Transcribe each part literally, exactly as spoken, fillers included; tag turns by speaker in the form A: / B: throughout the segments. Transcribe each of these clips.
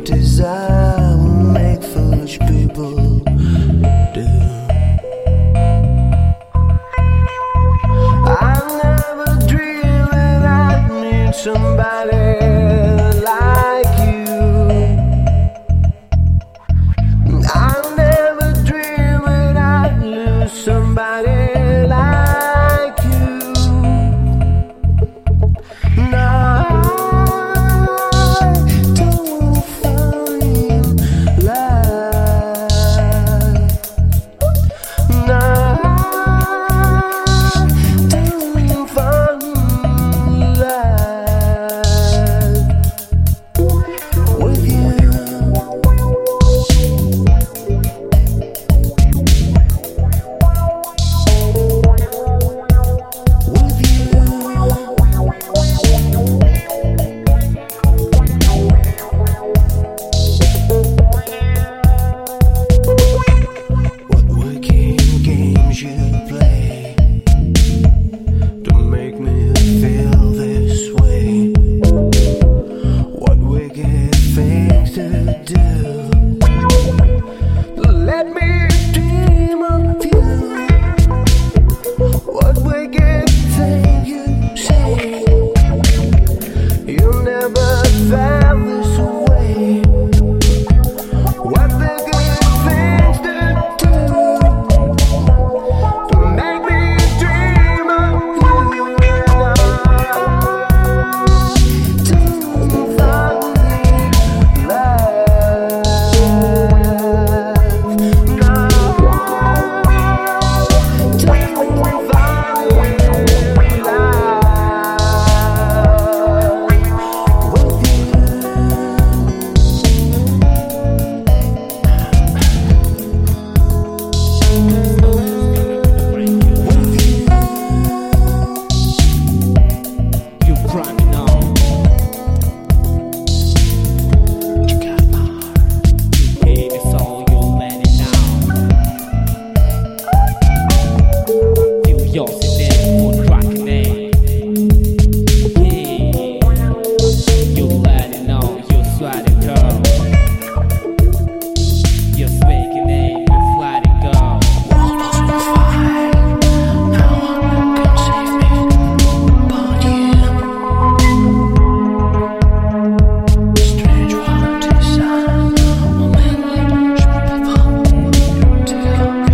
A: desire will make foolish people do. I never dreamed that I'd meet somebody like you. I never dreamed that I'd lose somebody like you. No, I don't find love. No, I don't find love with you. What wicked games you play to make me feel this way? What wicked things to do to let me dream of you? What wicked thing you say? You never felt this way. What wicked things to do to make me dream of you? Don't find me love. No, don't find me love with you.
B: You brought me on. Hey, it's all you let it down. Feel yours in there, put rockin' there. Hey, you let it know, you slide it go. You're speaking it, you fly it go.
A: World was on fire. No one can save me but you. Strange what desire will make me people to go.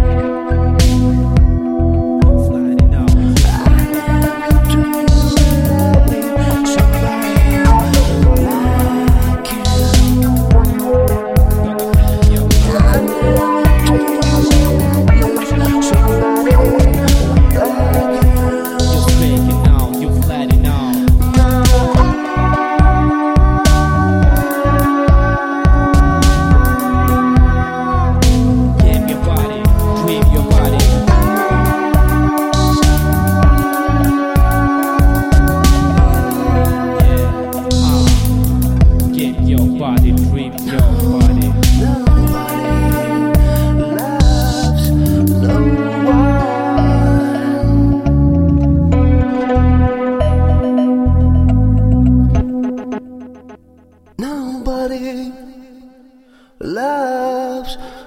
B: Slide it on.
A: I never dreamed that I'd meet somebody like you. I never dreamed that I'd lose somebody like you.
B: You're speaking on, you flat it on. Give your body, dream your body. Yeah, uh, give your body, dream your body.
A: Nobody loves no one. Nobody loves